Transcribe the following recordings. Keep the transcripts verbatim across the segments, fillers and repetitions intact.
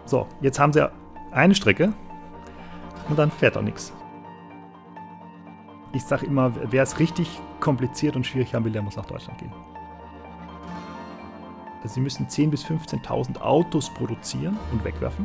So, jetzt haben sie eine Strecke und dann fährt auch nichts. Ich sage immer, wer es richtig kompliziert und schwierig haben will, der muss nach Deutschland gehen. Also sie müssen zehntausend bis fünfzehntausend Autos produzieren und wegwerfen.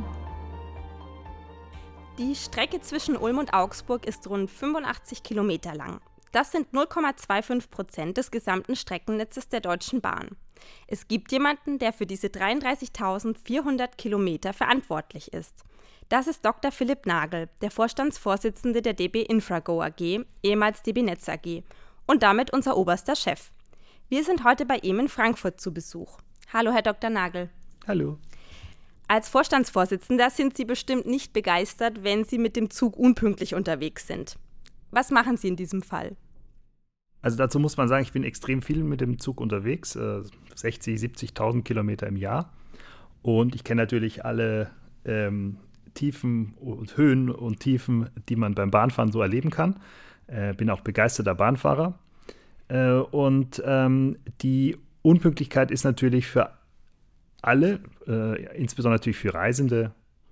Die Strecke zwischen Ulm und Augsburg ist rund fünfundachtzig Kilometer lang. Das sind null Komma fünfundzwanzig Prozent des gesamten Streckennetzes der Deutschen Bahn. Es gibt jemanden, der für diese dreiunddreißigtausendvierhundert Kilometer verantwortlich ist. Das ist Doktor Philipp Nagel, der Vorstandsvorsitzende der D B Infrago A G, ehemals D B Netz A G, und damit unser oberster Chef. Wir sind heute bei ihm in Frankfurt zu Besuch. Hallo, Herr Doktor Nagel. Hallo. Als Vorstandsvorsitzender sind Sie bestimmt nicht begeistert, wenn Sie mit dem Zug unpünktlich unterwegs sind. Was machen Sie in diesem Fall? Also dazu muss man sagen, ich bin extrem viel mit dem Zug unterwegs, äh, sechzigtausend, siebzigtausend Kilometer im Jahr. Und ich kenne natürlich alle ähm, Tiefen und Höhen und Tiefen, die man beim Bahnfahren so erleben kann. Äh, bin auch begeisterter Bahnfahrer. Äh, und ähm, die Unpünktlichkeit ist natürlich für alle, äh, insbesondere natürlich für Reisende,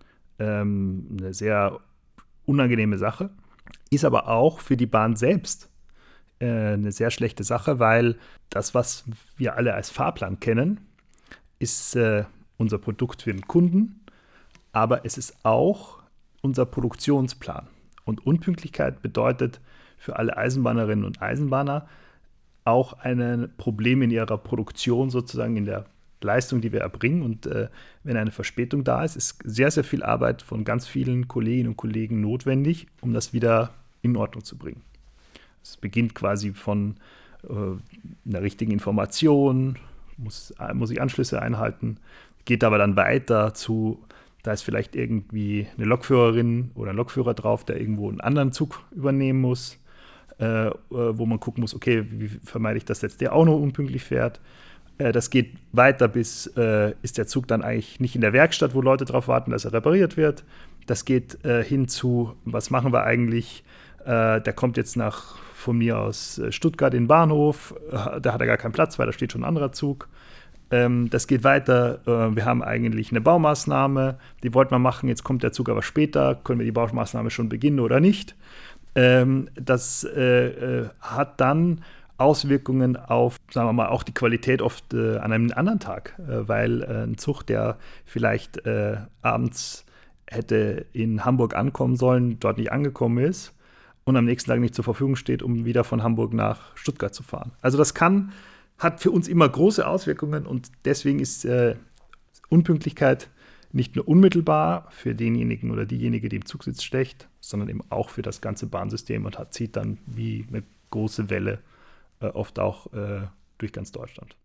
ähm, eine sehr unangenehme Sache. Ist aber auch für die Bahn selbst äh, eine sehr schlechte Sache, weil das, was wir alle als Fahrplan kennen, ist äh, unser Produkt für den Kunden, aber es ist auch unser Produktionsplan. Und Unpünktlichkeit bedeutet für alle Eisenbahnerinnen und Eisenbahner auch ein Problem in ihrer Produktion, sozusagen in der Leistung, die wir erbringen. Und äh, wenn eine Verspätung da ist, ist sehr, sehr viel Arbeit von ganz vielen Kolleginnen und Kollegen notwendig, um das wieder in Ordnung zu bringen. Es beginnt quasi von äh, einer richtigen Information, muss, muss ich Anschlüsse einhalten, geht aber dann weiter zu, da ist vielleicht irgendwie eine Lokführerin oder ein Lokführer drauf, der irgendwo einen anderen Zug übernehmen muss, äh, wo man gucken muss, okay, wie vermeide ich das jetzt, der auch noch unpünktlich fährt. Das geht weiter bis, äh, ist der Zug dann eigentlich nicht in der Werkstatt, wo Leute darauf warten, dass er repariert wird. Das geht äh, hin zu, was machen wir eigentlich? Äh, der kommt jetzt nach, von mir aus Stuttgart in den Bahnhof. Äh, da hat er gar keinen Platz, weil da steht schon ein anderer Zug. Ähm, das geht weiter. Äh, wir haben eigentlich eine Baumaßnahme, die wollten wir machen. Jetzt kommt der Zug aber später. Können wir die Baumaßnahme schon beginnen oder nicht? Ähm, das äh, äh, hat dann Auswirkungen auf, sagen wir mal, auch die Qualität oft äh, an einem anderen Tag, äh, weil äh, ein Zug, der vielleicht äh, abends hätte in Hamburg ankommen sollen, dort nicht angekommen ist und am nächsten Tag nicht zur Verfügung steht, um wieder von Hamburg nach Stuttgart zu fahren. Also das kann, hat für uns immer große Auswirkungen und deswegen ist äh, Unpünktlichkeit nicht nur unmittelbar für denjenigen oder diejenige, die im Zug sitzt, schlecht, sondern eben auch für das ganze Bahnsystem und hat, zieht dann wie eine große Welle oft auch äh, durch ganz Deutschland.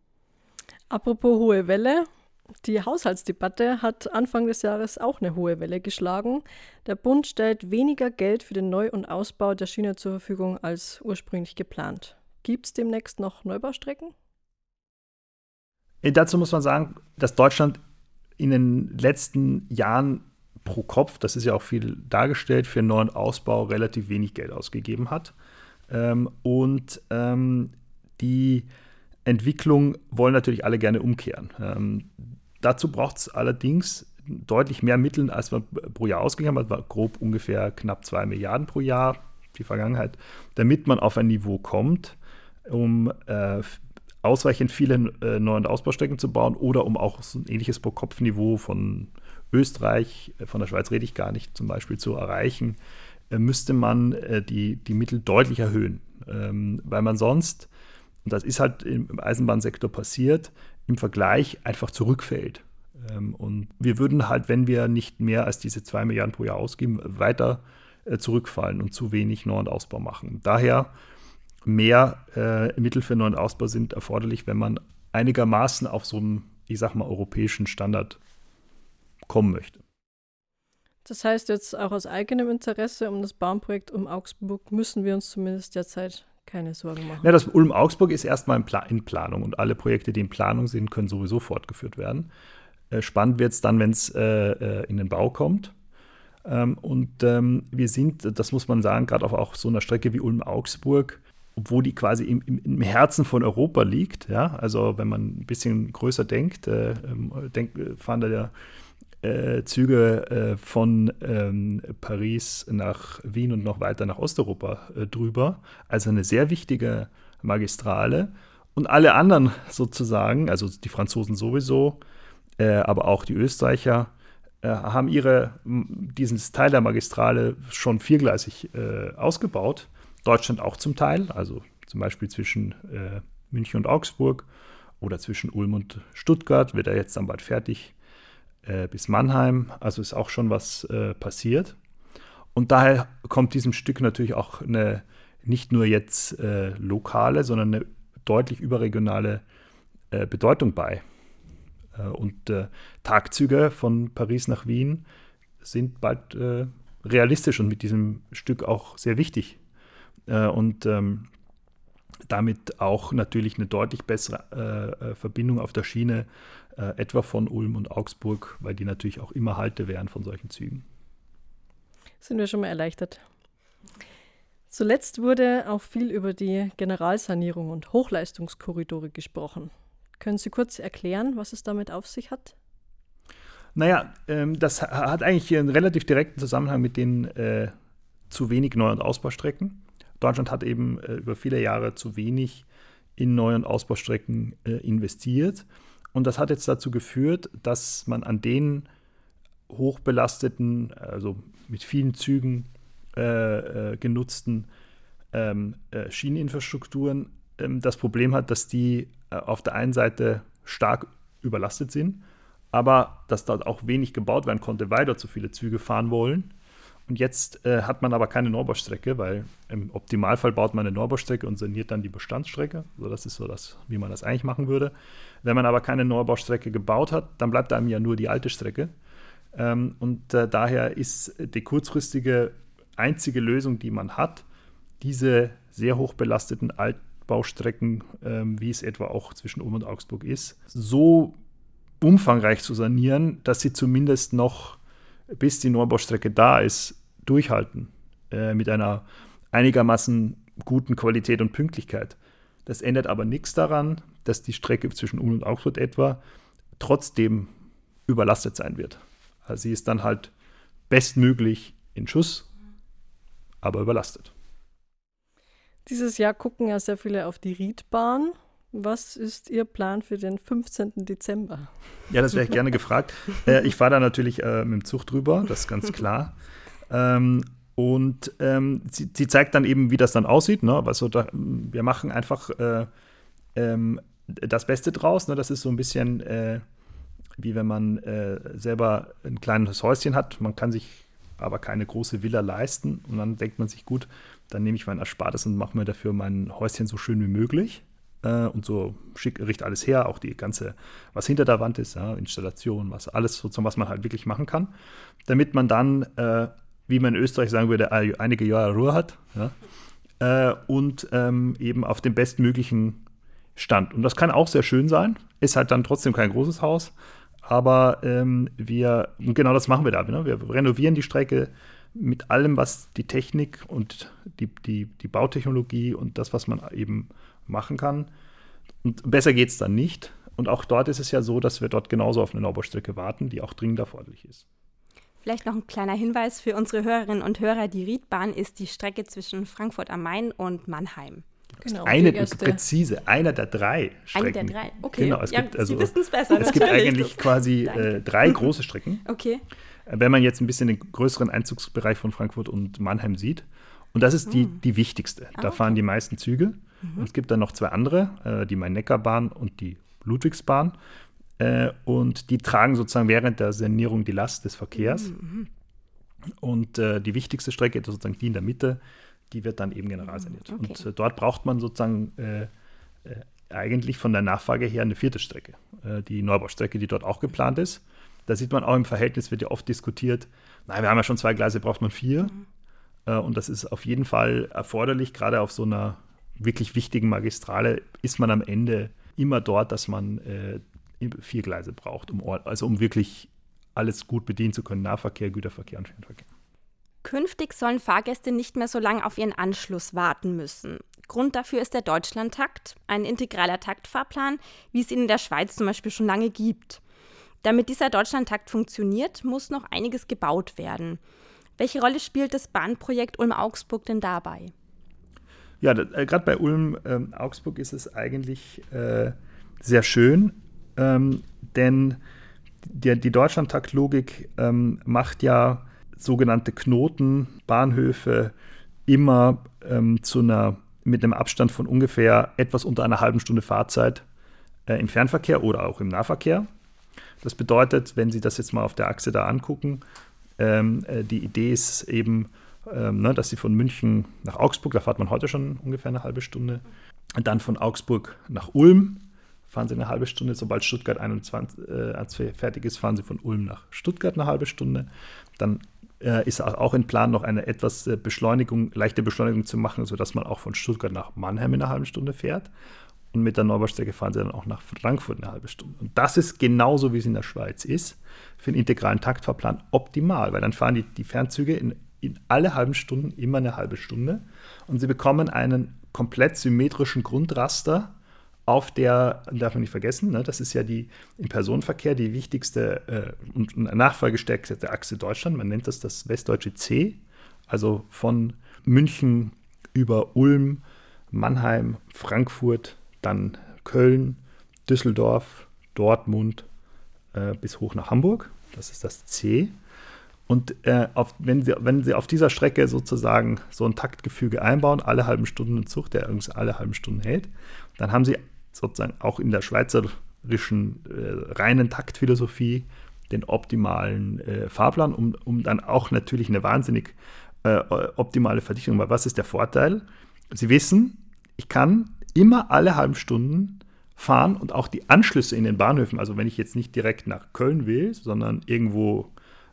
Apropos hohe Welle, die Haushaltsdebatte hat Anfang des Jahres auch eine hohe Welle geschlagen. Der Bund stellt weniger Geld für den Neu- und Ausbau der Schiene zur Verfügung als ursprünglich geplant. Gibt es demnächst noch Neubaustrecken? Äh, dazu muss man sagen, dass Deutschland in den letzten Jahren pro Kopf, das ist ja auch viel dargestellt, für den Neu- und Ausbau relativ wenig Geld ausgegeben hat. Ähm, und ähm, die Entwicklung wollen natürlich alle gerne umkehren. Ähm, dazu braucht es allerdings deutlich mehr Mittel, als wir pro Jahr ausgegeben haben. Das war grob ungefähr knapp zwei Milliarden pro Jahr, die Vergangenheit, damit man auf ein Niveau kommt, um äh, ausreichend viele äh, Neu- und Ausbaustrecken zu bauen oder um auch so ein ähnliches Pro-Kopf-Niveau von Österreich, äh, von der Schweiz rede ich gar nicht, zum Beispiel zu erreichen, müsste man äh, die, die Mittel deutlich erhöhen, ähm, weil man sonst, und das ist halt im, im Eisenbahnsektor passiert, im Vergleich einfach zurückfällt. Ähm, und wir würden halt, wenn wir nicht mehr als diese zwei Milliarden pro Jahr ausgeben, weiter äh, zurückfallen und zu wenig Neu- und Ausbau machen. Daher mehr äh, Mittel für Neu- und Ausbau sind erforderlich, wenn man einigermaßen auf so einen, ich sag mal, europäischen Standard kommen möchte. Das heißt jetzt auch aus eigenem Interesse um das Bahnprojekt um Augsburg müssen wir uns zumindest derzeit keine Sorgen machen. Ja, das Ulm-Augsburg ist erstmal in, Pla- in Planung und alle Projekte, die in Planung sind, können sowieso fortgeführt werden. Äh, spannend wird es dann, wenn es äh, in den Bau kommt. Ähm, und ähm, wir sind, das muss man sagen, gerade auf auch so einer Strecke wie Ulm-Augsburg, obwohl die quasi im, im, im Herzen von Europa liegt. Ja? Also wenn man ein bisschen größer denkt, äh, denk, fahren da ja äh, Züge äh, von ähm, Paris nach Wien und noch weiter nach Osteuropa äh, drüber. Also eine sehr wichtige Magistrale. Und alle anderen sozusagen, also die Franzosen sowieso, äh, aber auch die Österreicher, äh, haben ihre, diesen Teil der Magistrale schon viergleisig äh, ausgebaut. Deutschland auch zum Teil, also zum Beispiel zwischen äh, München und Augsburg oder zwischen Ulm und Stuttgart wird er jetzt dann bald fertig äh, bis Mannheim. Also ist auch schon was äh, passiert. Und daher kommt diesem Stück natürlich auch eine nicht nur jetzt äh, lokale, sondern eine deutlich überregionale äh, Bedeutung bei. Äh, und äh, Tagzüge von Paris nach Wien sind bald äh, realistisch und mit diesem Stück auch sehr wichtig. Äh, und ähm, damit auch natürlich eine deutlich bessere äh, Verbindung auf der Schiene, äh, etwa von Ulm und Augsburg, weil die natürlich auch immer Halte wären von solchen Zügen. Sind wir schon mal erleichtert. Zuletzt wurde auch viel über die Generalsanierung und Hochleistungskorridore gesprochen. Können Sie kurz erklären, was es damit auf sich hat? Naja, ähm, das hat eigentlich einen relativ direkten Zusammenhang mit den äh, zu wenig Neu- und Ausbaustrecken. Deutschland hat eben äh, über viele Jahre zu wenig in Neu- und Ausbaustrecken äh, investiert. Und das hat jetzt dazu geführt, dass man an den hochbelasteten, also mit vielen Zügen äh, äh, genutzten ähm, äh, Schieneninfrastrukturen ähm, das Problem hat, dass die äh, auf der einen Seite stark überlastet sind, aber dass dort auch wenig gebaut werden konnte, weil dort so viele Züge fahren wollen. Und jetzt äh, hat man aber keine Neubaustrecke, weil im Optimalfall baut man eine Neubaustrecke und saniert dann die Bestandsstrecke. Also das ist so das, wie man das eigentlich machen würde. Wenn man aber keine Neubaustrecke gebaut hat, dann bleibt einem ja nur die alte Strecke. Ähm, und äh, daher ist die kurzfristige einzige Lösung, die man hat, diese sehr hoch belasteten Altbaustrecken, ähm, wie es etwa auch zwischen Ulm und Augsburg ist, so umfangreich zu sanieren, dass sie zumindest noch, bis die Neubaustrecke da ist, durchhalten, äh, mit einer einigermaßen guten Qualität und Pünktlichkeit. Das ändert aber nichts daran, dass die Strecke zwischen Ulm und Augsburg etwa trotzdem überlastet sein wird. Also sie ist dann halt bestmöglich in Schuss, aber überlastet. Dieses Jahr gucken ja sehr viele auf die Riedbahn. Was ist Ihr Plan für den fünfzehnten Dezember? Ja, das wäre ich gerne gefragt. Äh, ich fahre da natürlich äh, mit dem Zug drüber, das ist ganz klar. Ähm, und ähm, sie, sie zeigt dann eben, wie das dann aussieht. Ne? Also da, wir machen einfach äh, ähm, das Beste draus. Ne? Das ist so ein bisschen äh, wie wenn man äh, selber ein kleines Häuschen hat. Man kann sich aber keine große Villa leisten. Und dann denkt man sich, gut, dann nehme ich mein Erspartes und mache mir dafür mein Häuschen so schön wie möglich. Und so schick, richte alles her, auch die ganze, was hinter der Wand ist, ja, Installation, was alles sozusagen, was man halt wirklich machen kann, damit man dann, äh, wie man in Österreich sagen würde, einige Jahre Ruhe hat, ja, äh, und ähm, eben auf dem bestmöglichen Stand. Und das kann auch sehr schön sein, ist halt dann trotzdem kein großes Haus, aber ähm, wir, genau das machen wir da, ne? Wir renovieren die Strecke mit allem, was die Technik und die, die, die Bautechnologie und das, was man eben machen kann. Und besser geht es dann nicht. Und auch dort ist es ja so, dass wir dort genauso auf eine Neubaustrecke warten, die auch dringend erforderlich ist. Vielleicht noch ein kleiner Hinweis für unsere Hörerinnen und Hörer. Die Riedbahn ist die Strecke zwischen Frankfurt am Main und Mannheim. Genau, eine, präzise, einer der drei Strecken. Eine der drei, okay. Genau, es ja, gibt, also, Sie wissen es besser. Es gibt eigentlich quasi äh, drei große Strecken. Okay. Wenn man jetzt ein bisschen den größeren Einzugsbereich von Frankfurt und Mannheim sieht. Und das ist die, die wichtigste. Da ah, okay. fahren die meisten Züge. Mhm. Und es gibt dann noch zwei andere, äh, die Main-Neckar-Bahn und die Ludwigsbahn. Äh, und die tragen sozusagen während der Sanierung die Last des Verkehrs. Mhm. Und äh, die wichtigste Strecke, sozusagen die in der Mitte, die wird dann eben generalsaniert. Okay. Und äh, dort braucht man sozusagen äh, äh, eigentlich von der Nachfrage her eine vierte Strecke. Äh, die Neubaustrecke, die dort auch geplant ist. Da sieht man auch im Verhältnis, wird ja oft diskutiert, nein, wir haben ja schon zwei Gleise, braucht man vier. Mhm. Äh, und das ist auf jeden Fall erforderlich, gerade auf so einer wirklich wichtigen Magistrale ist man am Ende immer dort, dass man äh, vier Gleise braucht, um, also um wirklich alles gut bedienen zu können, Nahverkehr, Güterverkehr und Fernverkehr. Künftig sollen Fahrgäste nicht mehr so lange auf ihren Anschluss warten müssen. Grund dafür ist der Deutschlandtakt, ein integraler Taktfahrplan, wie es ihn in der Schweiz zum Beispiel schon lange gibt. Damit dieser Deutschlandtakt funktioniert, muss noch einiges gebaut werden. Welche Rolle spielt das Bahnprojekt Ulm-Augsburg denn dabei? Ja, äh, gerade bei Ulm-Augsburg ähm, ist es eigentlich äh, sehr schön, ähm, denn die, die Deutschlandtaktlogik ähm, macht ja sogenannte Knoten, Bahnhöfe immer ähm, zu einer, mit einem Abstand von ungefähr etwas unter einer halben Stunde Fahrzeit äh, im Fernverkehr oder auch im Nahverkehr. Das bedeutet, wenn Sie das jetzt mal auf der Achse da angucken, ähm, äh, die Idee ist eben, ähm, ne, dass Sie von München nach Augsburg, da fährt man heute schon ungefähr eine halbe Stunde, und dann von Augsburg nach Ulm fahren Sie eine halbe Stunde. Sobald Stuttgart einundzwanzig äh, fertig ist, fahren Sie von Ulm nach Stuttgart eine halbe Stunde. Dann äh, ist auch in Plan, noch eine etwas äh, Beschleunigung, leichte Beschleunigung zu machen, sodass man auch von Stuttgart nach Mannheim in einer halben Stunde fährt. Und mit der Neubaustrecke fahren Sie dann auch nach Frankfurt eine halbe Stunde. Und das ist genauso, wie es in der Schweiz ist, für einen integralen Taktfahrplan optimal, weil dann fahren die, die Fernzüge in, in alle halben Stunden immer eine halbe Stunde und Sie bekommen einen komplett symmetrischen Grundraster, auf der, darf man nicht vergessen, ne, das ist ja die im Personenverkehr die wichtigste äh, und nachfolgestärkste Achse Deutschland. Man nennt das das Westdeutsche C, also von München über Ulm, Mannheim, Frankfurt, dann Köln, Düsseldorf, Dortmund äh, bis hoch nach Hamburg. Das ist das C. Und äh, auf, wenn, Sie, wenn Sie auf dieser Strecke sozusagen so ein Taktgefüge einbauen, alle halben Stunden einen Zug, der irgendwie alle halben Stunden hält, dann haben Sie sozusagen auch in der schweizerischen äh, reinen Taktphilosophie den optimalen äh, Fahrplan, um, um dann auch natürlich eine wahnsinnig äh, optimale Verdichtung. Weil was ist der Vorteil? Sie wissen, ich kann immer alle halben Stunden fahren und auch die Anschlüsse in den Bahnhöfen, also wenn ich jetzt nicht direkt nach Köln will, sondern irgendwo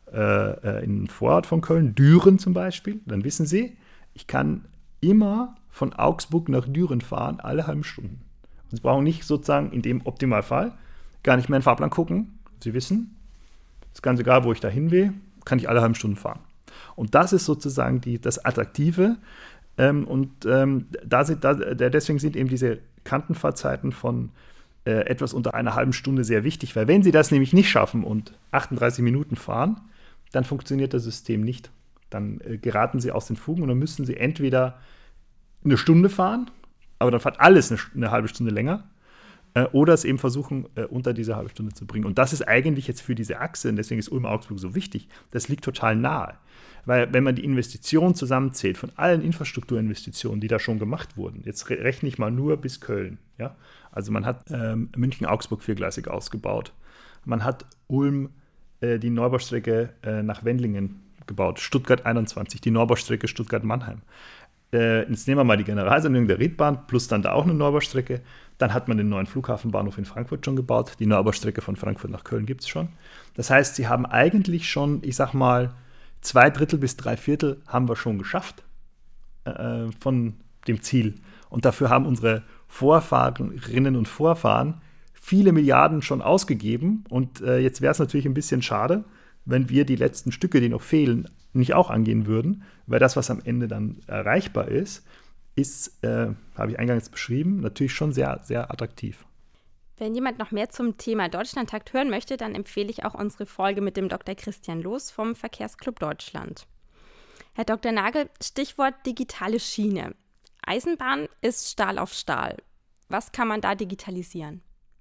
äh, in den Vorort von Köln, Düren zum Beispiel, dann wissen Sie, ich kann immer von Augsburg nach Düren fahren, alle halben Stunden. Sie brauchen nicht sozusagen in dem Optimalfall gar nicht mehr in den Fahrplan gucken. Sie wissen, es ist ganz egal, wo ich da hin will, kann ich alle halben Stunden fahren. Und das ist sozusagen die, das Attraktive. Ähm, und ähm, da sind, da, deswegen sind eben diese Kantenfahrzeiten von äh, etwas unter einer halben Stunde sehr wichtig, weil wenn Sie das nämlich nicht schaffen und achtunddreißig Minuten fahren, dann funktioniert das System nicht. Dann äh, geraten Sie aus den Fugen und dann müssen Sie entweder eine Stunde fahren, aber dann fährt alles eine, eine halbe Stunde länger, äh, oder es eben versuchen, äh, unter diese halbe Stunde zu bringen. Und das ist eigentlich jetzt für diese Achse, und deswegen ist Ulm-Augsburg so wichtig, das liegt total nahe. Weil wenn man die Investitionen zusammenzählt, von allen Infrastrukturinvestitionen, die da schon gemacht wurden, jetzt re- rechne ich mal nur bis Köln. Ja? Also man hat ähm, München-Augsburg viergleisig ausgebaut. Man hat Ulm äh, die Neubaustrecke äh, nach Wendlingen gebaut. Stuttgart einundzwanzig, die Neubaustrecke Stuttgart-Mannheim. Äh, jetzt nehmen wir mal die Generalsanierung der Riedbahn, plus dann da auch eine Neubaustrecke. Dann hat man den neuen Flughafenbahnhof in Frankfurt schon gebaut. Die Neubaustrecke von Frankfurt nach Köln gibt es schon. Das heißt, sie haben eigentlich schon, ich sag mal, zwei Drittel bis drei Viertel haben wir schon geschafft äh, von dem Ziel. Und dafür haben unsere Vorfahrerinnen und Vorfahren viele Milliarden schon ausgegeben. Und äh, jetzt wäre es natürlich ein bisschen schade, wenn wir die letzten Stücke, die noch fehlen, nicht auch angehen würden, weil das, was am Ende dann erreichbar ist, ist, äh, habe ich eingangs beschrieben, natürlich schon sehr, sehr attraktiv. Wenn jemand noch mehr zum Thema Deutschlandtakt hören möchte, dann empfehle ich auch unsere Folge mit dem Doktor Christian Loos vom Verkehrsclub Deutschland. Herr Doktor Nagel, Stichwort digitale Schiene. Eisenbahn ist Stahl auf Stahl. Was kann man da digitalisieren?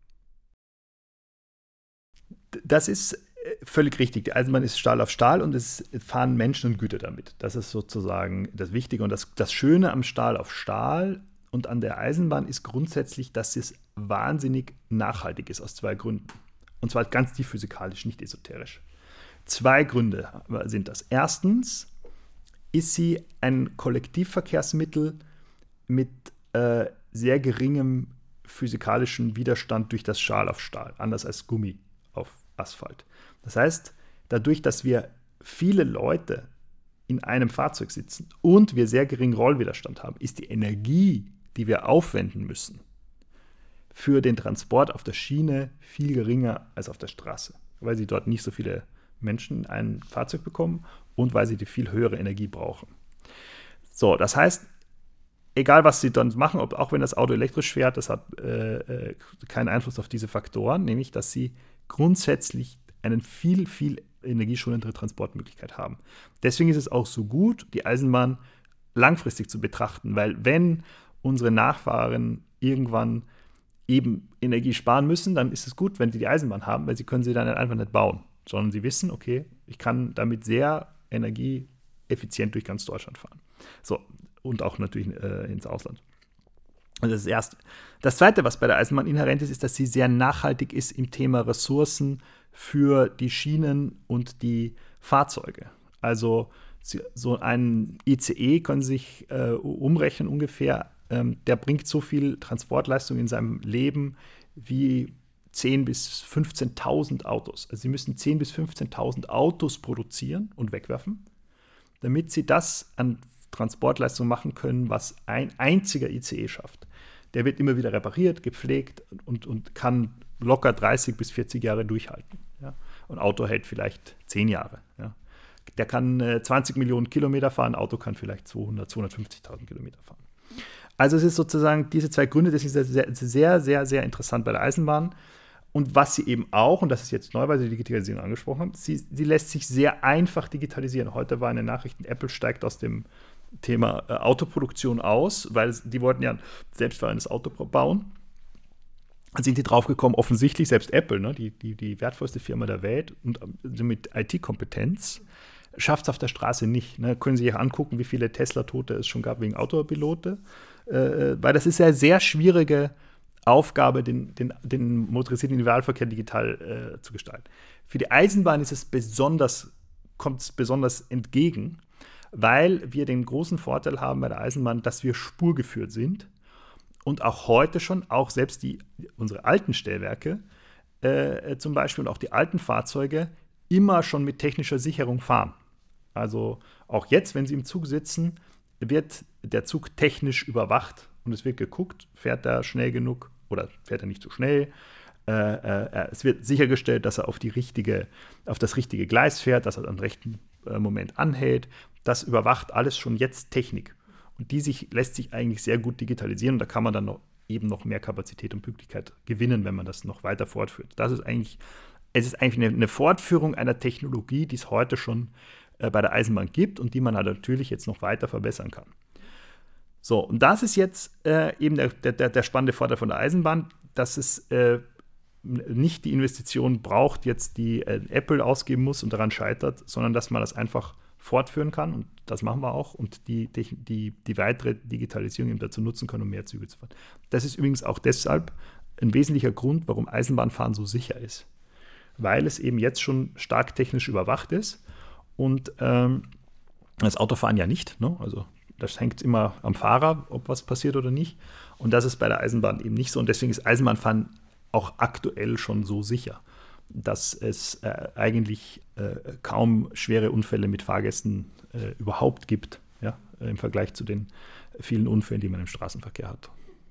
Das ist völlig richtig. Die Eisenbahn ist Stahl auf Stahl und es fahren Menschen und Güter damit. Das ist sozusagen das Wichtige. Und das, das Schöne am Stahl auf Stahl und an der Eisenbahn ist grundsätzlich, dass es wahnsinnig nachhaltig ist, aus zwei Gründen. Und zwar ganz tief physikalisch, nicht esoterisch. Zwei Gründe sind das. Erstens ist sie ein Kollektivverkehrsmittel mit äh, sehr geringem physikalischen Widerstand durch das Stahl auf Stahl, anders als Gummi auf Asphalt. Das heißt, dadurch, dass wir viele Leute in einem Fahrzeug sitzen und wir sehr geringen Rollwiderstand haben, ist die Energie, die wir aufwenden müssen, für den Transport auf der Schiene viel geringer als auf der Straße, weil sie dort nicht so viele Menschen in ein Fahrzeug bekommen und weil sie die viel höhere Energie brauchen. So, das heißt, egal was sie dann machen, ob, auch wenn das Auto elektrisch fährt, das hat äh, keinen Einfluss auf diese Faktoren, nämlich dass sie grundsätzlich eine viel, viel energieschonendere Transportmöglichkeit haben. Deswegen ist es auch so gut, die Eisenbahn langfristig zu betrachten, weil wenn unsere Nachfahren irgendwann eben Energie sparen müssen, dann ist es gut, wenn sie die Eisenbahn haben, weil sie können sie dann einfach nicht bauen, sondern sie wissen, okay, ich kann damit sehr energieeffizient durch ganz Deutschland fahren. So, und auch natürlich äh, ins Ausland. Also das ist das Erste. Das Zweite, was bei der Eisenbahn inhärent ist, ist, dass sie sehr nachhaltig ist im Thema Ressourcen für die Schienen und die Fahrzeuge. Also so ein I C E können Sie sich äh, umrechnen ungefähr, ähm, der bringt so viel Transportleistung in seinem Leben wie zehntausend bis fünfzehntausend Autos. Also Sie müssen zehntausend bis fünfzehntausend Autos produzieren und wegwerfen, damit Sie das an Transportleistung machen können, was ein einziger I C E schafft. Der wird immer wieder repariert, gepflegt und, und kann locker dreißig bis vierzig Jahre durchhalten. Ja? Und ein Auto hält vielleicht zehn Jahre. Ja? Der kann äh, zwanzig Millionen Kilometer fahren, ein Auto kann vielleicht zweihundert, zweihundertfünfzigtausend Kilometer fahren. Also es ist sozusagen diese zwei Gründe, das ist sehr, sehr, sehr, sehr interessant bei der Eisenbahn. Und was sie eben auch, und das ist jetzt neu, weil Sie die Digitalisierung angesprochen haben, sie, sie lässt sich sehr einfach digitalisieren. Heute war eine Nachricht, Apple steigt aus dem Thema äh, Autoproduktion aus, weil die wollten ja ein selbstfahrendes Auto bauen. Da sind die draufgekommen, offensichtlich, selbst Apple, ne, die, die, die wertvollste Firma der Welt und äh, mit I T-Kompetenz, schafft es auf der Straße nicht. Ne. Können Sie sich angucken, wie viele Tesla-Tote es schon gab wegen Autopilote. Äh, weil das ist ja eine sehr schwierige Aufgabe, den, den, den motorisierten Individualverkehr digital äh, zu gestalten. Für die Eisenbahn ist es besonders, kommt es besonders entgegen, weil wir den großen Vorteil haben bei der Eisenbahn, dass wir spurgeführt sind und auch heute schon, auch selbst die, unsere alten Stellwerke, äh, zum Beispiel und auch die alten Fahrzeuge, immer schon mit technischer Sicherung fahren. Also auch jetzt, wenn Sie im Zug sitzen, wird der Zug technisch überwacht und es wird geguckt, fährt er schnell genug oder fährt er nicht zu schnell. Äh, äh, es wird sichergestellt, dass er auf, die richtige, auf das richtige Gleis fährt, dass er am rechten äh, Moment anhält. Das überwacht alles schon jetzt Technik. Und die sich, lässt sich eigentlich sehr gut digitalisieren. Und da kann man dann noch, eben noch mehr Kapazität und Pünktlichkeit gewinnen, wenn man das noch weiter fortführt. Das ist eigentlich, es ist eigentlich eine, eine Fortführung einer Technologie, die es heute schon äh, bei der Eisenbahn gibt und die man halt natürlich jetzt noch weiter verbessern kann. So, und das ist jetzt äh, eben der, der, der spannende Vorteil von der Eisenbahn, dass es äh, nicht die Investition braucht, jetzt die äh, Apple ausgeben muss und daran scheitert, sondern dass man das einfach fortführen kann und das machen wir auch und die, die, die weitere Digitalisierung eben dazu nutzen können, um mehr Züge zu fahren. Das ist übrigens auch deshalb ein wesentlicher Grund, warum Eisenbahnfahren so sicher ist, weil es eben jetzt schon stark technisch überwacht ist und ähm, das Autofahren ja nicht, ne? Also das hängt immer am Fahrer, ob was passiert oder nicht. Und das ist bei der Eisenbahn eben nicht so. Und deswegen ist Eisenbahnfahren auch aktuell schon so sicher, dass es äh, eigentlich äh, kaum schwere Unfälle mit Fahrgästen äh, überhaupt gibt, ja, im Vergleich zu den vielen Unfällen, die man im Straßenverkehr hat.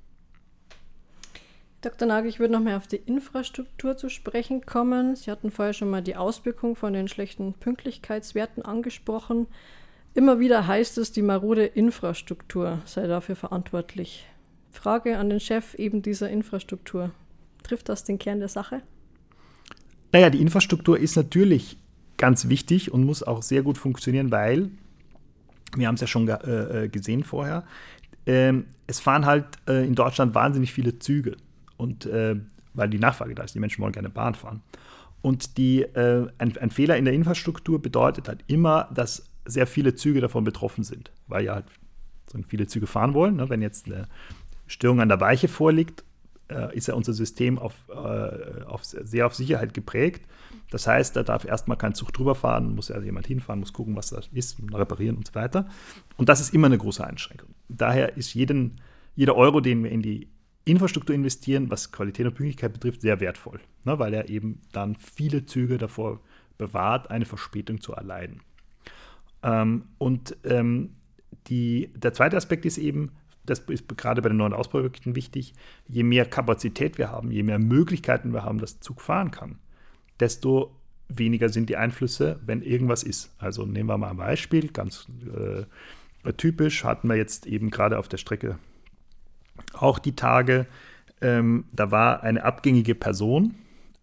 Doktor Nagel, ich würde noch mehr auf die Infrastruktur zu sprechen kommen. Sie hatten vorher schon mal die Auswirkung von den schlechten Pünktlichkeitswerten angesprochen. Immer wieder heißt es, die marode Infrastruktur sei dafür verantwortlich. Frage an den Chef eben dieser Infrastruktur. Trifft das den Kern der Sache? Naja, die Infrastruktur ist natürlich ganz wichtig und muss auch sehr gut funktionieren, weil, wir haben es ja schon ge- äh, gesehen vorher, äh, es fahren halt äh, in Deutschland wahnsinnig viele Züge. Und äh, weil die Nachfrage da ist, die Menschen wollen gerne Bahn fahren. Und die, äh, ein, ein Fehler in der Infrastruktur bedeutet halt immer, dass sehr viele Züge davon betroffen sind, weil ja halt viele Züge fahren wollen. Ne? Wenn jetzt eine Störung an der Weiche vorliegt, äh, ist ja unser System auf, äh, auf sehr auf Sicherheit geprägt. Das heißt, da darf erstmal kein Zug drüber fahren, muss ja jemand hinfahren, muss gucken, was das ist, reparieren und so weiter. Und das ist immer eine große Einschränkung. Daher ist jeden, jeder Euro, den wir in die Infrastruktur investieren, was Qualität und Pünktlichkeit betrifft, sehr wertvoll, ne? Weil er eben dann viele Züge davor bewahrt, eine Verspätung zu erleiden. Ähm, und ähm, die, der zweite Aspekt ist eben, das ist gerade bei den neuen Ausbauprojekten wichtig, je mehr Kapazität wir haben, je mehr Möglichkeiten wir haben, dass der Zug fahren kann, desto weniger sind die Einflüsse, wenn irgendwas ist. Also nehmen wir mal ein Beispiel, ganz äh, typisch hatten wir jetzt eben gerade auf der Strecke auch die Tage, ähm, da war eine abgängige Person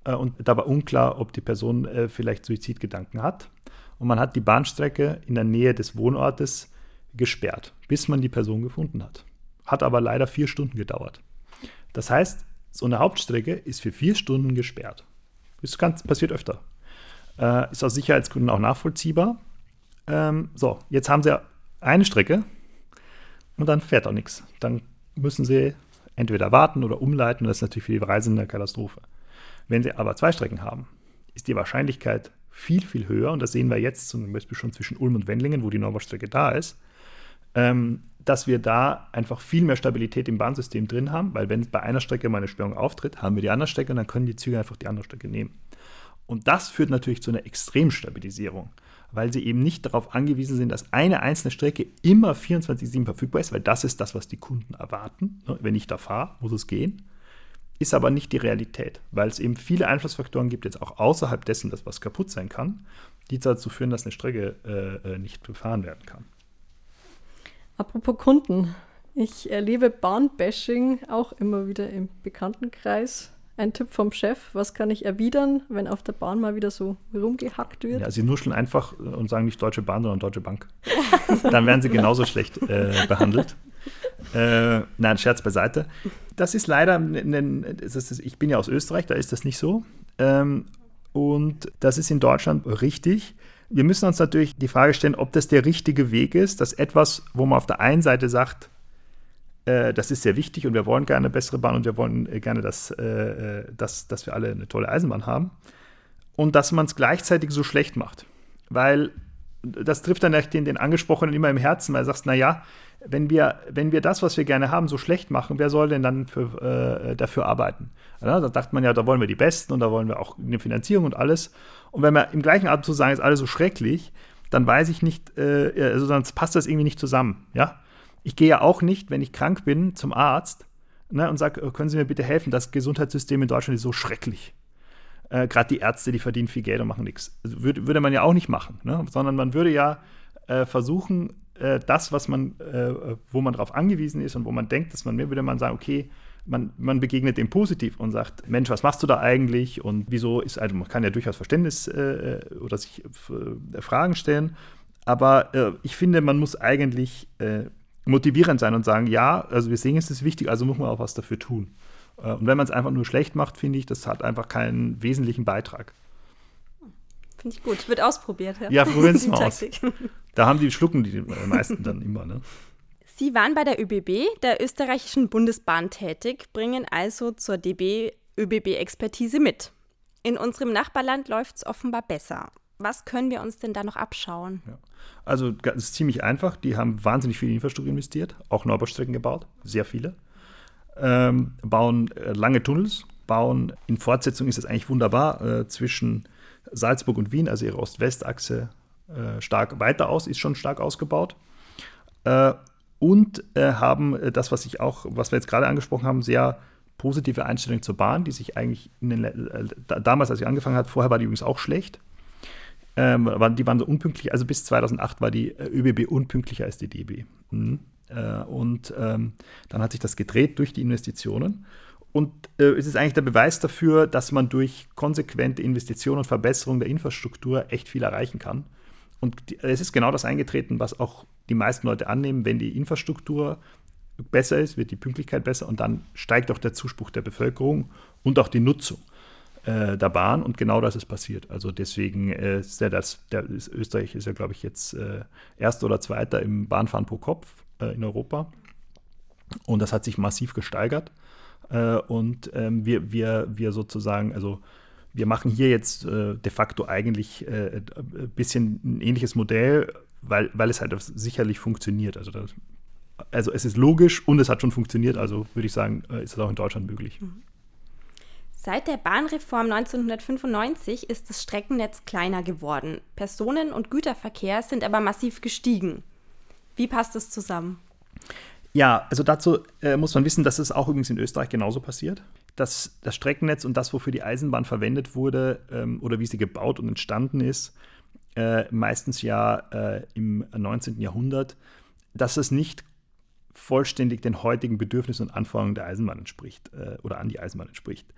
äh, und da war unklar, ob die Person äh, vielleicht Suizidgedanken hat. Und man hat die Bahnstrecke in der Nähe des Wohnortes gesperrt, bis man die Person gefunden hat. Hat aber leider vier Stunden gedauert. Das heißt, so eine Hauptstrecke ist für vier Stunden gesperrt. Das kann, passiert öfter. Äh, ist aus Sicherheitsgründen auch nachvollziehbar. Ähm, so, jetzt haben sie eine Strecke und dann fährt auch nichts. Dann müssen sie entweder warten oder umleiten. Das ist natürlich für die Reisenden eine Katastrophe. Wenn sie aber zwei Strecken haben, ist die Wahrscheinlichkeit viel, viel höher. Und das sehen wir jetzt zum Beispiel schon zwischen Ulm und Wendlingen, wo die Neubau-Strecke da ist, ähm, dass wir da einfach viel mehr Stabilität im Bahnsystem drin haben, weil wenn bei einer Strecke mal eine Sperrung auftritt, haben wir die andere Strecke und dann können die Züge einfach die andere Strecke nehmen. Und das führt natürlich zu einer Extremstabilisierung, weil sie eben nicht darauf angewiesen sind, dass eine einzelne Strecke immer vierundzwanzig sieben verfügbar ist, weil das ist das, was die Kunden erwarten. Wenn ich da fahre, muss es gehen. Ist aber nicht die Realität, weil es eben viele Einflussfaktoren gibt, jetzt auch außerhalb dessen, dass was kaputt sein kann, die dazu führen, dass eine Strecke äh, nicht befahren werden kann. Apropos Kunden, ich erlebe Bahnbashing auch immer wieder im Bekanntenkreis. Ein Tipp vom Chef, was kann ich erwidern, wenn auf der Bahn mal wieder so rumgehackt wird? Ja, sie nuscheln einfach und sagen nicht Deutsche Bahn, sondern Deutsche Bank. Dann werden sie genauso schlecht äh, behandelt. Äh, nein, Scherz beiseite. Das ist leider, ein, das ist, ich bin ja aus Österreich, da ist das nicht so. Ähm, und das ist in Deutschland richtig. Wir müssen uns natürlich die Frage stellen, ob das der richtige Weg ist, dass etwas, wo man auf der einen Seite sagt, äh, das ist sehr wichtig und wir wollen gerne eine bessere Bahn und wir wollen äh, gerne, dass, äh, dass, dass wir alle eine tolle Eisenbahn haben, und dass man es gleichzeitig so schlecht macht. Weil das trifft dann den, den Angesprochenen immer im Herzen, weil du sagst, naja, wenn wir, wenn wir das, was wir gerne haben, so schlecht machen, wer soll denn dann für, äh, dafür arbeiten? Ja, da dachte man ja, da wollen wir die Besten und da wollen wir auch eine Finanzierung und alles. Und wenn wir im gleichen Atemzug sagen, ist alles so schrecklich, dann weiß ich nicht, äh, also dann passt das irgendwie nicht zusammen. Ja? Ich gehe ja auch nicht, wenn ich krank bin, zum Arzt, ne, und sage, können Sie mir bitte helfen, das Gesundheitssystem in Deutschland ist so schrecklich. Äh, Gerade die Ärzte, die verdienen viel Geld und machen nichts. Also würde, würde man ja auch nicht machen, ne? Sondern man würde ja äh, versuchen, äh, das, was man, äh, wo man drauf angewiesen ist und wo man denkt, dass man mehr, würde man sagen, okay, man, man begegnet dem positiv und sagt, Mensch, was machst du da eigentlich und wieso ist, also man kann ja durchaus Verständnis äh, oder sich äh, Fragen stellen, aber äh, ich finde, man muss eigentlich äh, motivierend sein und sagen, ja, also wir sehen, es ist wichtig, also muss man auch was dafür tun. Und wenn man es einfach nur schlecht macht, finde ich, das hat einfach keinen wesentlichen Beitrag. Finde ich gut. Wird ausprobiert. Ja, ja probieren Sie es mal aus. Da haben die schlucken die meisten dann immer. Ne? Sie waren bei der ÖBB, der österreichischen Bundesbahn, tätig, bringen also zur D B ÖBB-Expertise mit. In unserem Nachbarland läuft es offenbar besser. Was können wir uns denn da noch abschauen? Ja. Also es ist ziemlich einfach. Die haben wahnsinnig viel in Infrastruktur investiert, auch Neubaustrecken gebaut, sehr viele. Ähm, bauen äh, lange Tunnels, bauen, in Fortsetzung ist es eigentlich wunderbar, äh, zwischen Salzburg und Wien, also ihre Ost-West-Achse, äh, stark weiter aus, ist schon stark ausgebaut. Äh, und äh, haben äh, das, was ich auch, was wir jetzt gerade angesprochen haben, sehr positive Einstellung zur Bahn, die sich eigentlich in den, äh, damals, als ich angefangen habe, vorher war die übrigens auch schlecht. Ähm, die waren so unpünktlich, also bis zweitausendacht war die äh, ÖBB unpünktlicher als die D B. Mhm. Und ähm, dann hat sich das gedreht durch die Investitionen. Und äh, es ist eigentlich der Beweis dafür, dass man durch konsequente Investitionen und Verbesserung der Infrastruktur echt viel erreichen kann. Und die, es ist genau das eingetreten, was auch die meisten Leute annehmen. Wenn die Infrastruktur besser ist, wird die Pünktlichkeit besser und dann steigt auch der Zuspruch der Bevölkerung und auch die Nutzung äh, der Bahn. Und genau das ist passiert. Also deswegen äh, ist der, das, der ist, Österreich ist ja, glaube ich, jetzt äh, Erster oder Zweiter im Bahnfahren pro Kopf in Europa. Und das hat sich massiv gesteigert. Und wir, wir, wir sozusagen, also wir machen hier jetzt de facto eigentlich ein bisschen ein ähnliches Modell, weil, weil es halt sicherlich funktioniert. Also, das, also es ist logisch und es hat schon funktioniert, also würde ich sagen, ist es auch in Deutschland möglich. Seit der Bahnreform neunzehnhundertfünfundneunzig ist das Streckennetz kleiner geworden. Personen- und Güterverkehr sind aber massiv gestiegen. Wie passt das zusammen? Ja, also dazu äh, muss man wissen, dass es auch übrigens in Österreich genauso passiert. Dass das Streckennetz und das, wofür die Eisenbahn verwendet wurde ähm, oder wie sie gebaut und entstanden ist, äh, meistens ja äh, im neunzehnten Jahrhundert, dass es nicht vollständig den heutigen Bedürfnissen und Anforderungen der Eisenbahn entspricht äh, oder an die Eisenbahn entspricht.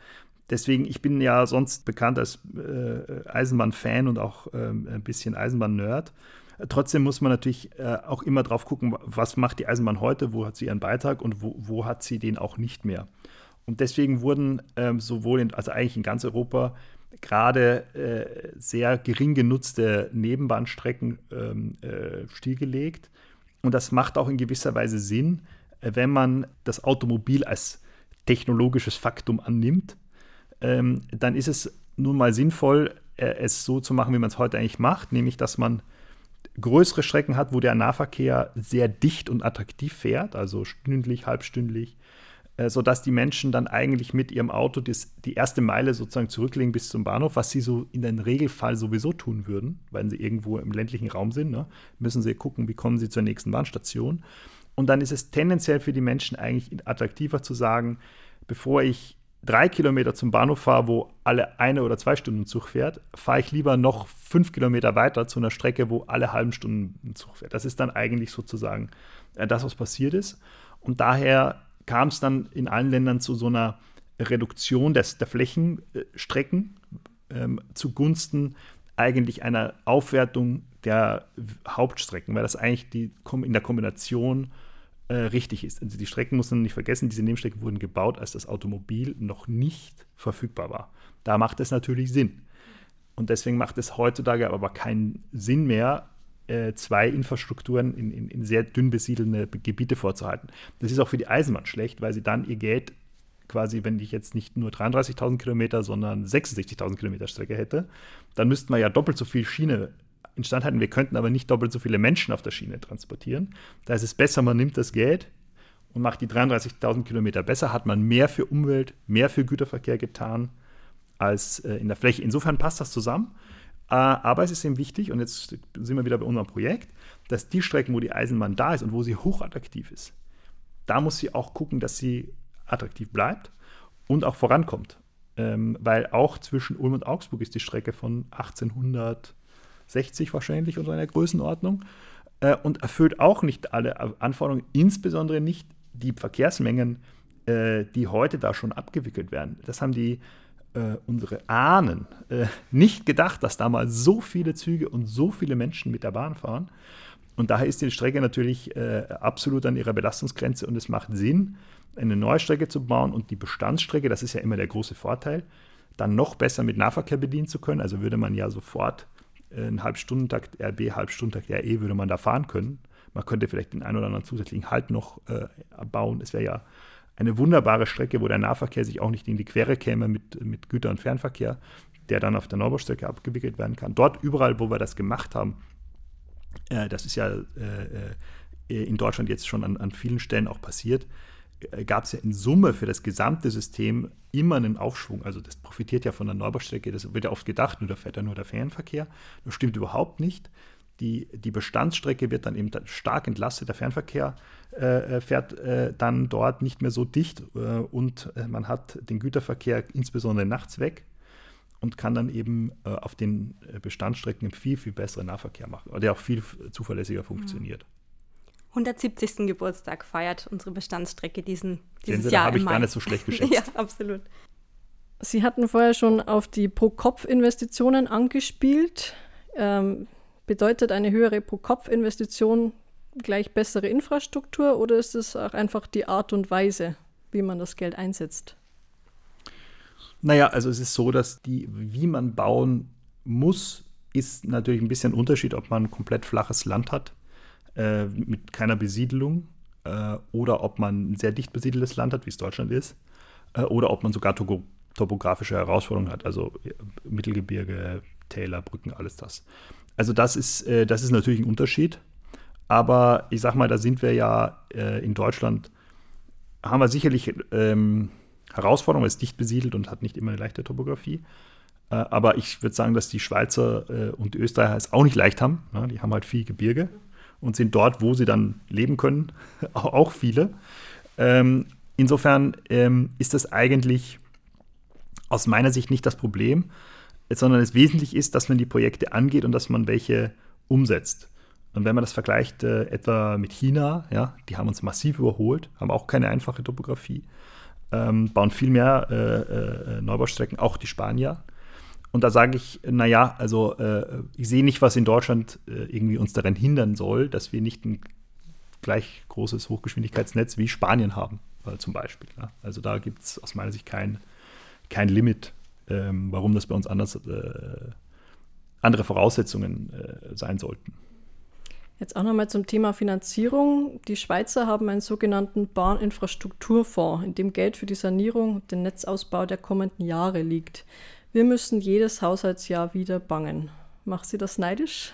deswegen, ich bin ja sonst bekannt als äh, Eisenbahn-Fan und auch ähm, ein bisschen Eisenbahn-Nerd. Trotzdem muss man natürlich äh, auch immer drauf gucken, was macht die Eisenbahn heute, wo hat sie ihren Beitrag und wo, wo hat sie den auch nicht mehr. Und deswegen wurden ähm, sowohl, in, also eigentlich in ganz Europa, gerade äh, sehr gering genutzte Nebenbahnstrecken ähm, äh, stillgelegt. Und das macht auch in gewisser Weise Sinn, äh, wenn man das Automobil als technologisches Faktum annimmt. Ähm, dann ist es nun mal sinnvoll, äh, es so zu machen, wie man es heute eigentlich macht, nämlich, dass man größere Strecken hat, wo der Nahverkehr sehr dicht und attraktiv fährt, also stündlich, halbstündlich, äh, sodass die Menschen dann eigentlich mit ihrem Auto das, die erste Meile sozusagen zurücklegen bis zum Bahnhof, was sie so in den Regelfall sowieso tun würden, weil sie irgendwo im ländlichen Raum sind, ne? Müssen sie gucken, wie kommen sie zur nächsten Bahnstation. Und dann ist es tendenziell für die Menschen eigentlich attraktiver zu sagen, bevor ich drei Kilometer zum Bahnhof fahre, wo alle eine oder zwei Stunden Zug fährt, fahre ich lieber noch fünf Kilometer weiter zu einer Strecke, wo alle halben Stunden ein Zug fährt. Das ist dann eigentlich sozusagen äh, das, was passiert ist. Und daher kam es dann in allen Ländern zu so einer Reduktion des, der Flächenstrecken ähm, zugunsten eigentlich einer Aufwertung der Hauptstrecken, weil das eigentlich die, in der Kombination richtig ist. Also die Strecken muss man nicht vergessen, diese Nebenstrecken wurden gebaut, als das Automobil noch nicht verfügbar war. Da macht es natürlich Sinn. Und deswegen macht es heutzutage aber keinen Sinn mehr, äh, zwei Infrastrukturen in, in, in sehr dünn besiedelte Gebiete vorzuhalten. Das ist auch für die Eisenbahn schlecht, weil sie dann ihr Geld quasi, wenn ich jetzt nicht nur dreiunddreißigtausend Kilometer, sondern sechsundsechzigtausend Kilometer Strecke hätte, dann müssten wir ja doppelt so viel Schiene instand halten. Wir könnten aber nicht doppelt so viele Menschen auf der Schiene transportieren. Da ist es besser, man nimmt das Geld und macht die dreiunddreißigtausend Kilometer besser, hat man mehr für Umwelt, mehr für Güterverkehr getan als äh, in der Fläche. Insofern passt das zusammen. Äh, aber es ist eben wichtig, und jetzt sind wir wieder bei unserem Projekt, dass die Strecken, wo die Eisenbahn da ist und wo sie hochattraktiv ist, da muss sie auch gucken, dass sie attraktiv bleibt und auch vorankommt. Ähm, weil auch zwischen Ulm und Augsburg ist die Strecke von achtzehnhundertsechzig wahrscheinlich oder in der Größenordnung äh, und erfüllt auch nicht alle Anforderungen, insbesondere nicht die Verkehrsmengen, äh, die heute da schon abgewickelt werden. Das haben die äh, unsere Ahnen äh, nicht gedacht, dass da mal so viele Züge und so viele Menschen mit der Bahn fahren. Und daher ist die Strecke natürlich äh, absolut an ihrer Belastungsgrenze und es macht Sinn, eine neue Strecke zu bauen und die Bestandsstrecke, das ist ja immer der große Vorteil, dann noch besser mit Nahverkehr bedienen zu können. Also würde man ja sofort einen Halbstundentakt R B, Halbstundentakt R E würde man da fahren können. Man könnte vielleicht den einen oder anderen zusätzlichen Halt noch äh, bauen. Es wäre ja eine wunderbare Strecke, wo der Nahverkehr sich auch nicht in die Quere käme mit, mit Güter- und Fernverkehr, der dann auf der Neubaustrecke abgewickelt werden kann. Dort überall, wo wir das gemacht haben, äh, das ist ja äh, in Deutschland jetzt schon an, an vielen Stellen auch passiert, äh, gab es ja in Summe für das gesamte System immer einen Aufschwung. Also das profitiert ja von der Neubaustrecke, das wird ja oft gedacht, nur da fährt ja nur der Fernverkehr. Das stimmt überhaupt nicht. Die, die Bestandsstrecke wird dann eben stark entlastet. Der Fernverkehr äh, fährt äh, dann dort nicht mehr so dicht äh, und äh, man hat den Güterverkehr insbesondere nachts weg und kann dann eben äh, auf den Bestandsstrecken einen viel, viel besseren Nahverkehr machen, der auch viel zuverlässiger funktioniert. hundertsiebzigsten Geburtstag feiert unsere Bestandsstrecke diesen, dieses Den Jahr. Da habe ich Mai. gar nicht so schlecht geschätzt. Ja, absolut. Sie hatten vorher schon auf die Pro-Kopf-Investitionen angespielt. Ähm, bedeutet eine höhere Pro-Kopf-Investition gleich bessere Infrastruktur oder ist es auch einfach die Art und Weise, wie man das Geld einsetzt? Naja, also es ist so, dass die, wie man bauen muss, ist natürlich ein bisschen ein Unterschied, ob man komplett flaches Land hat, äh, mit keiner Besiedelung, äh, oder ob man ein sehr dicht besiedeltes Land hat, wie es Deutschland ist, äh, oder ob man sogar topo- topografische Herausforderungen hat, also Mittelgebirge, Täler, Brücken, alles das. Also das ist, äh, das ist natürlich ein Unterschied, aber ich sag mal, da sind wir ja äh, in Deutschland, haben wir sicherlich ähm, Herausforderungen, weil es dicht besiedelt und hat nicht immer eine leichte Topografie. Äh, aber ich würde sagen, dass die Schweizer äh, und die Österreicher es auch nicht leicht haben. Ne? Die haben halt viel Gebirge und sind dort, wo sie dann leben können, auch viele. Ähm, insofern ähm, ist das eigentlich aus meiner Sicht nicht das Problem, sondern es wesentlich ist, dass man die Projekte angeht und dass man welche umsetzt. Und wenn man das vergleicht äh, etwa mit China, ja, die haben uns massiv überholt, haben auch keine einfache Topografie. ähm, bauen viel mehr äh, äh, Neubaustrecken, auch die Spanier. Und da sage ich, naja, also äh, ich sehe nicht, was in Deutschland äh, irgendwie uns daran hindern soll, dass wir nicht ein gleich großes Hochgeschwindigkeitsnetz wie Spanien haben, äh, zum Beispiel. Ja. Also da gibt es aus meiner Sicht kein, kein Limit, ähm, warum das bei uns anders, äh, andere Voraussetzungen äh, sein sollten. Jetzt auch nochmal zum Thema Finanzierung. Die Schweizer haben einen sogenannten Bahninfrastrukturfonds, in dem Geld für die Sanierung und den Netzausbau der kommenden Jahre liegt. Wir müssen jedes Haushaltsjahr wieder bangen. Macht Sie das neidisch?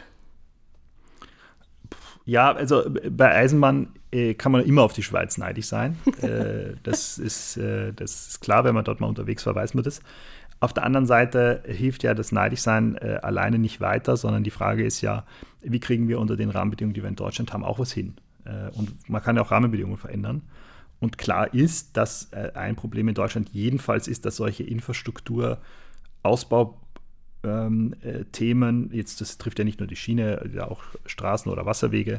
Ja, also bei Eisenbahn äh, kann man immer auf die Schweiz neidisch sein. äh, das, ist, äh, das ist klar, wenn man dort mal unterwegs war, weiß man das. Auf der anderen Seite hilft ja das Neidischsein äh, alleine nicht weiter, sondern die Frage ist ja, wie kriegen wir unter den Rahmenbedingungen, die wir in Deutschland haben, auch was hin? Äh, und man kann ja auch Rahmenbedingungen verändern. Und klar ist, dass äh, ein Problem in Deutschland jedenfalls ist, dass solche Infrastruktur Ausbauthemen, ähm, äh, jetzt das trifft ja nicht nur die Schiene, ja auch Straßen oder Wasserwege,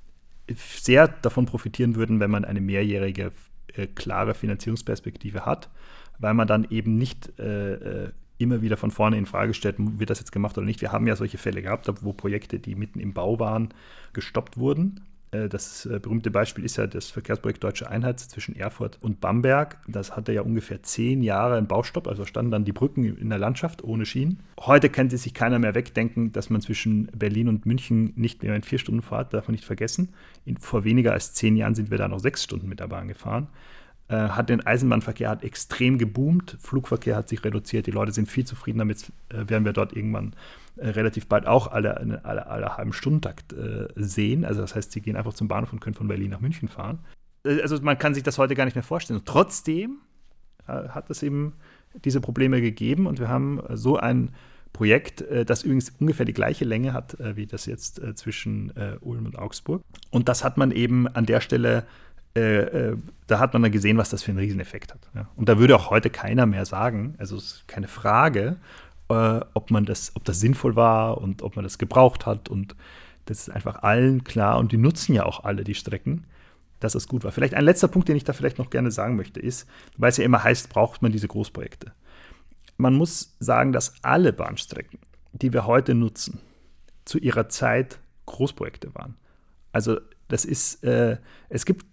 sehr davon profitieren würden, wenn man eine mehrjährige, äh, klare Finanzierungsperspektive hat, weil man dann eben nicht äh, immer wieder von vorne in Frage stellt, wird das jetzt gemacht oder nicht. Wir haben ja solche Fälle gehabt, wo Projekte, die mitten im Bau waren, gestoppt wurden. Das berühmte Beispiel ist ja das Verkehrsprojekt Deutsche Einheit zwischen Erfurt und Bamberg. Das hatte ja ungefähr zehn Jahre einen Baustopp, also standen dann die Brücken in der Landschaft ohne Schienen. Heute kann sich keiner mehr wegdenken, dass man zwischen Berlin und München nicht mehr in vier Stunden fährt, darf man nicht vergessen. In, vor weniger als zehn Jahren sind wir da noch sechs Stunden mit der Bahn gefahren. Äh, hat den Eisenbahnverkehr hat extrem geboomt, Flugverkehr hat sich reduziert, die Leute sind viel zufrieden damit, äh, werden wir dort irgendwann äh, relativ bald auch alle, alle, alle halben Stundentakt äh, sehen. Also das heißt, sie gehen einfach zum Bahnhof und können von Berlin nach München fahren. Äh, also man kann sich das heute gar nicht mehr vorstellen. Und trotzdem äh, hat es eben diese Probleme gegeben und wir haben äh, so ein Projekt, äh, das übrigens ungefähr die gleiche Länge hat, äh, wie das jetzt äh, zwischen äh, Ulm und Augsburg. Und das hat man eben an der Stelle Äh, äh, da hat man dann gesehen, was das für einen Rieseneffekt hat. Ja. Und da würde auch heute keiner mehr sagen, also es ist keine Frage, äh, ob man das, ob das sinnvoll war und ob man das gebraucht hat. Und das ist einfach allen klar und die nutzen ja auch alle die Strecken, dass das gut war. Vielleicht ein letzter Punkt, den ich da vielleicht noch gerne sagen möchte, ist, weil es ja immer heißt, braucht man diese Großprojekte. Man muss sagen, dass alle Bahnstrecken, die wir heute nutzen, zu ihrer Zeit Großprojekte waren. Also das ist, äh, es gibt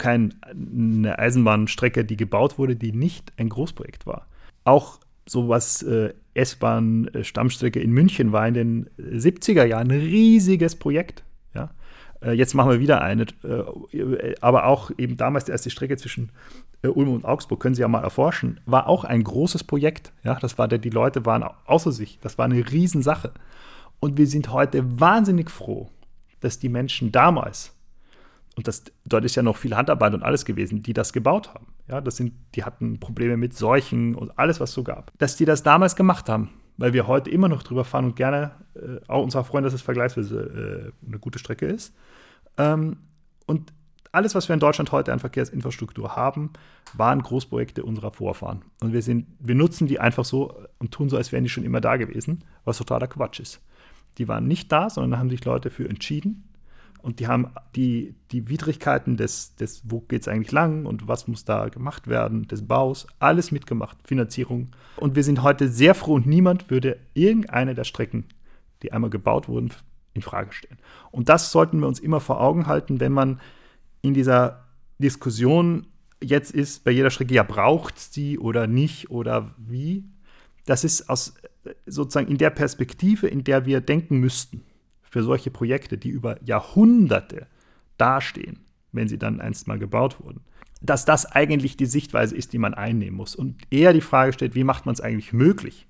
keine Eisenbahnstrecke, die gebaut wurde, die nicht ein Großprojekt war. Auch sowas äh, S-Bahn-Stammstrecke in München war in den siebziger Jahren ein riesiges Projekt. Ja? Äh, jetzt machen wir wieder eine, äh, aber auch eben damals die erste Strecke zwischen äh, Ulm und Augsburg, können Sie ja mal erforschen, war auch ein großes Projekt. Ja? Das war der, die Leute waren außer sich. Das war eine Riesensache. Und wir sind heute wahnsinnig froh, dass die Menschen damals, und das, dort ist ja noch viel Handarbeit und alles gewesen, die das gebaut haben. Ja, das sind, die hatten Probleme mit Seuchen und alles, was es so gab. Dass die das damals gemacht haben, weil wir heute immer noch drüber fahren und gerne äh, auch uns auch freuen, dass es vergleichsweise äh, eine gute Strecke ist. Ähm, und alles, was wir in Deutschland heute an Verkehrsinfrastruktur haben, waren Großprojekte unserer Vorfahren. Und wir, sind, wir nutzen die einfach so und tun so, als wären die schon immer da gewesen, was totaler Quatsch ist. Die waren nicht da, sondern haben sich Leute für entschieden. Und die haben die, die Widrigkeiten des, des, wo geht es eigentlich lang und was muss da gemacht werden, des Baus, alles mitgemacht, Finanzierung. Und wir sind heute sehr froh und niemand würde irgendeine der Strecken, die einmal gebaut wurden, in Frage stellen. Und das sollten wir uns immer vor Augen halten, wenn man in dieser Diskussion jetzt ist, bei jeder Strecke, ja, braucht es die oder nicht oder wie. Das ist aus sozusagen in der Perspektive, in der wir denken müssten, für solche Projekte, die über Jahrhunderte dastehen, wenn sie dann einst mal gebaut wurden, dass das eigentlich die Sichtweise ist, die man einnehmen muss und eher die Frage stellt, wie macht man es eigentlich möglich?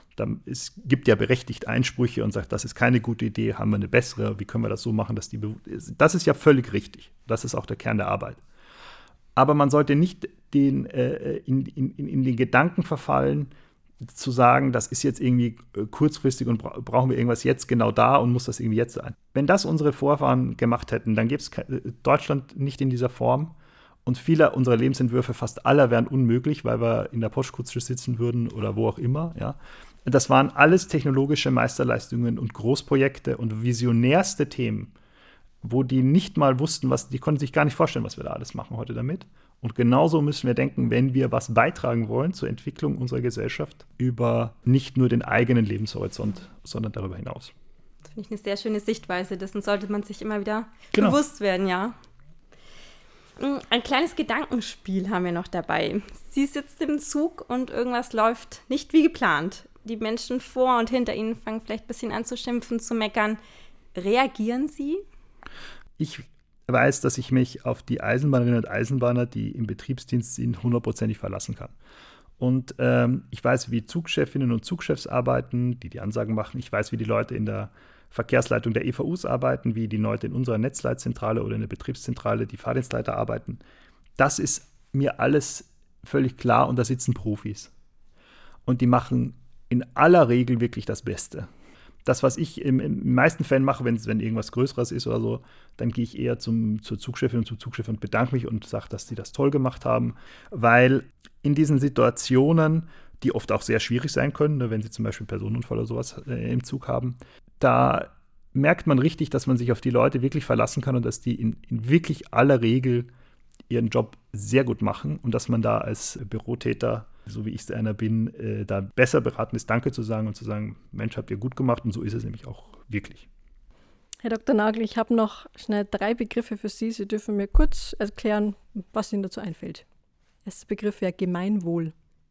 Es gibt ja berechtigt Einsprüche und sagt, das ist keine gute Idee, haben wir eine bessere, wie können wir das so machen, dass die, das ist ja völlig richtig, das ist auch der Kern der Arbeit. Aber man sollte nicht den, äh, in, in, in den Gedanken verfallen, zu sagen, das ist jetzt irgendwie kurzfristig und bra- brauchen wir irgendwas jetzt genau da und muss das irgendwie jetzt sein. Wenn das unsere Vorfahren gemacht hätten, dann gäbe es Deutschland nicht in dieser Form und viele unserer Lebensentwürfe, fast aller, wären unmöglich, weil wir in der Postkutsche sitzen würden oder wo auch immer. Ja. Das waren alles technologische Meisterleistungen und Großprojekte und visionärste Themen, wo die nicht mal wussten, was, die konnten sich gar nicht vorstellen, was wir da alles machen heute damit. Und genauso müssen wir denken, wenn wir was beitragen wollen zur Entwicklung unserer Gesellschaft, über nicht nur den eigenen Lebenshorizont, sondern darüber hinaus. Das finde ich eine sehr schöne Sichtweise. Dessen sollte man sich immer wieder Genau. bewusst werden, ja. Ein kleines Gedankenspiel haben wir noch dabei. Sie sitzt im Zug und irgendwas läuft nicht wie geplant. Die Menschen vor und hinter ihnen fangen vielleicht ein bisschen an zu schimpfen, zu meckern. Reagieren Sie? Ich weiß, dass ich mich auf die Eisenbahnerinnen und Eisenbahner, die im Betriebsdienst sind, hundertprozentig verlassen kann. Und ähm, ich weiß, wie Zugchefinnen und Zugchefs arbeiten, die die Ansagen machen. Ich weiß, wie die Leute in der Verkehrsleitung der E V Us arbeiten, wie die Leute in unserer Netzleitzentrale oder in der Betriebszentrale, die Fahrdienstleiter arbeiten. Das ist mir alles völlig klar und da sitzen Profis. Und die machen in aller Regel wirklich das Beste. Das, was ich im, im meisten Fällen mache, wenn, wenn irgendwas Größeres ist oder so, dann gehe ich eher zum, zur Zugchefin und zum Zugchef und bedanke mich und sage, dass die das toll gemacht haben. Weil in diesen Situationen, die oft auch sehr schwierig sein können, ne, wenn sie zum Beispiel einen Personenunfall oder sowas äh, im Zug haben, da merkt man richtig, dass man sich auf die Leute wirklich verlassen kann und dass die in, in wirklich aller Regel ihren Job sehr gut machen und dass man da als Bürotäter, so wie ich es einer bin, äh, da besser beraten ist, Danke zu sagen und zu sagen, Mensch, habt ihr gut gemacht, und so ist es nämlich auch wirklich. Herr Doktor Nagel, ich habe noch schnell drei Begriffe für Sie. Sie dürfen mir kurz erklären, was Ihnen dazu einfällt. Der erste Begriff wäre Gemeinwohl.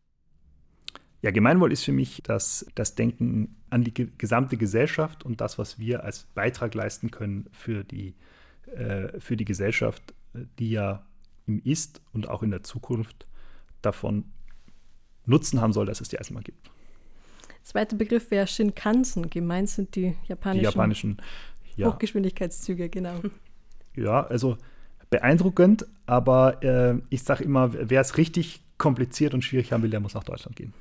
Ja, Gemeinwohl ist für mich das, das Denken an die ge- gesamte Gesellschaft und das, was wir als Beitrag leisten können für die, äh, für die Gesellschaft, die ja im Ist und auch in der Zukunft davon Nutzen haben soll, dass es die Eisenbahn gibt. Zweiter Begriff wäre Shinkansen. Gemeint sind die japanischen, Die japanischen ja, Hochgeschwindigkeitszüge, genau. ja, also beeindruckend, aber äh, ich sage immer, wer es richtig kompliziert und schwierig haben will, der muss nach Deutschland gehen.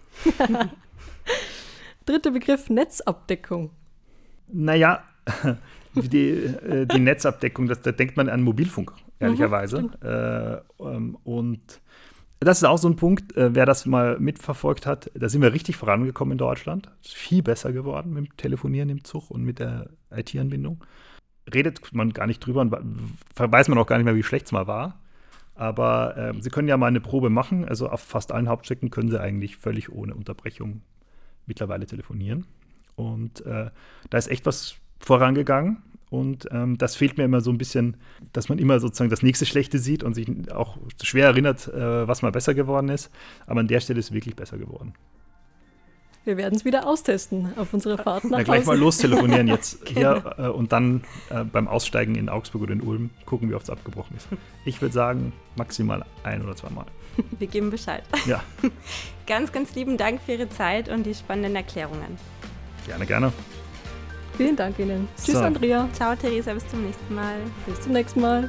Dritter Begriff, Netzabdeckung. Naja, die, äh, die Netzabdeckung, das, da denkt man an Mobilfunk, ehrlicherweise. Mhm, äh, ähm, und das ist auch so ein Punkt, äh, wer das mal mitverfolgt hat, da sind wir richtig vorangekommen in Deutschland. Ist viel besser geworden mit dem Telefonieren im Zug und mit der I T-Anbindung. Redet man gar nicht drüber und weiß man auch gar nicht mehr, wie schlecht es mal war. Aber äh, Sie können ja mal eine Probe machen. Also auf fast allen Hauptstrecken können Sie eigentlich völlig ohne Unterbrechung mittlerweile telefonieren. Und äh, da ist echt was vorangegangen. Und ähm, das fehlt mir immer so ein bisschen, dass man immer sozusagen das nächste Schlechte sieht und sich auch schwer erinnert, äh, was mal besser geworden ist. Aber an der Stelle ist es wirklich besser geworden. Wir werden es wieder austesten auf unserer Fahrt nach Na, Hause. gleich mal lostelefonieren jetzt hier äh, und dann äh, beim Aussteigen in Augsburg oder in Ulm gucken, wie oft es abgebrochen ist. Ich würde sagen, maximal ein- oder zweimal. Wir geben Bescheid. Ja. Ganz, ganz lieben Dank für Ihre Zeit und die spannenden Erklärungen. Gerne, gerne. Vielen Dank Ihnen. Tschüss, So. Andrea. Ciao, Theresa, bis zum nächsten Mal. Bis zum nächsten Mal.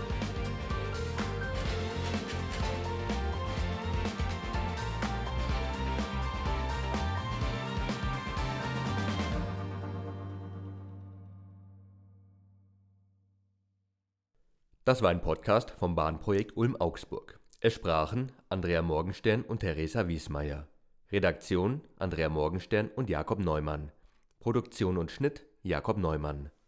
Das war ein Podcast vom Bahnprojekt Ulm-Augsburg. Es sprachen Andrea Morgenstern und Theresa Wiesmeier. Redaktion Andrea Morgenstern und Jakob Neumann. Produktion und Schnitt Jakob Neumann.